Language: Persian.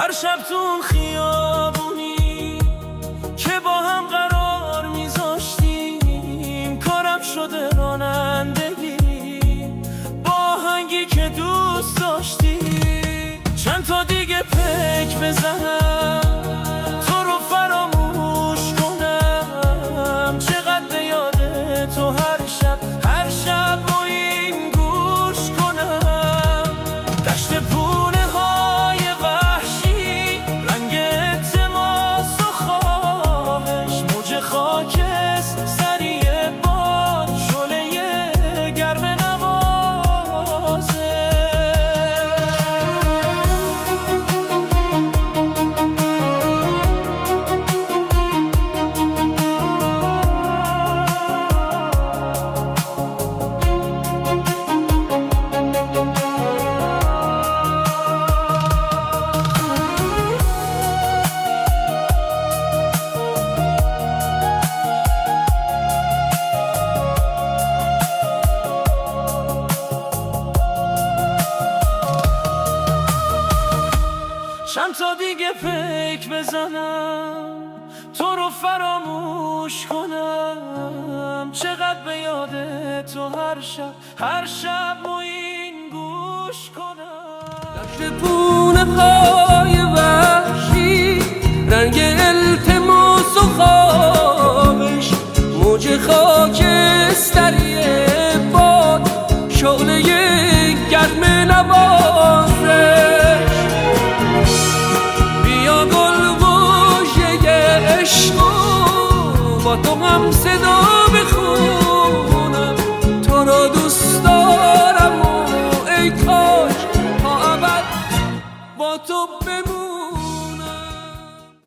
هر شب تو اون خیابونی که با هم قرار میذاشتیم، کارم شده رانندگی با آهنگی که دوست داشتی. چند تا دیگه پیک بزنم تو رو فراموش کنم، چقدر به یاد تو هر شب با این گوش کنم. دشت پونه های وحشی، رنگ التماس و خواهش، موج خاکست سریع باد، شعله گرم نوازه. چند تا دیگه پیک بزنم تو رو فراموش کنم، چقدر به یاد تو هر شب با این گوش کنم. دشت پونه های وحشی، رنگ التماس و خواهش، موج خاکستری باد، شعله گرم نوازش. با تو هم صدا بخونم، تو را دوست دارم.